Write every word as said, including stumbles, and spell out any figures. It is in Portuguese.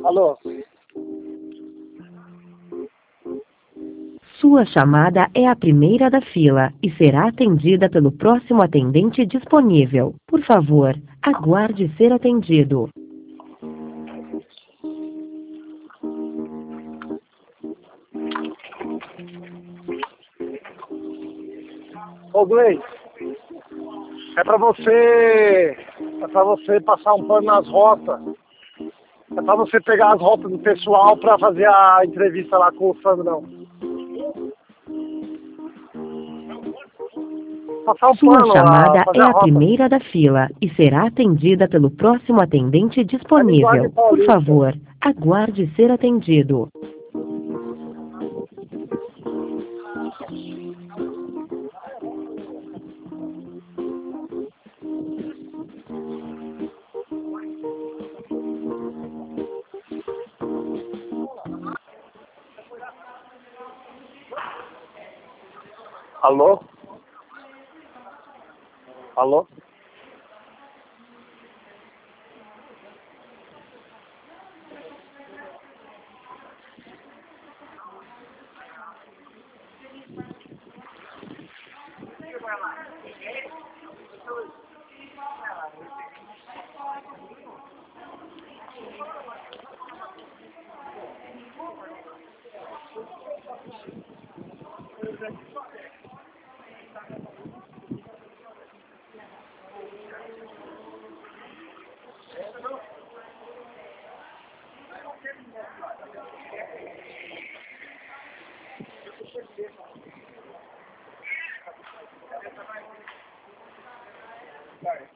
Alô? Sua chamada é a primeira da fila e será atendida pelo próximo atendente disponível. Por favor, aguarde ser atendido. Ô Gleice, é pra você. É pra você passar um pano nas rotas. É pra você pegar as rotas do pessoal pra fazer a entrevista lá com o Sandrão. Passar um Sua pano lá, chamada fazer é a a rota. primeira da fila e será atendida pelo próximo atendente É linguagem disponível. Por paulista. favor, aguarde ser atendido. Alô? Alô? Sorry.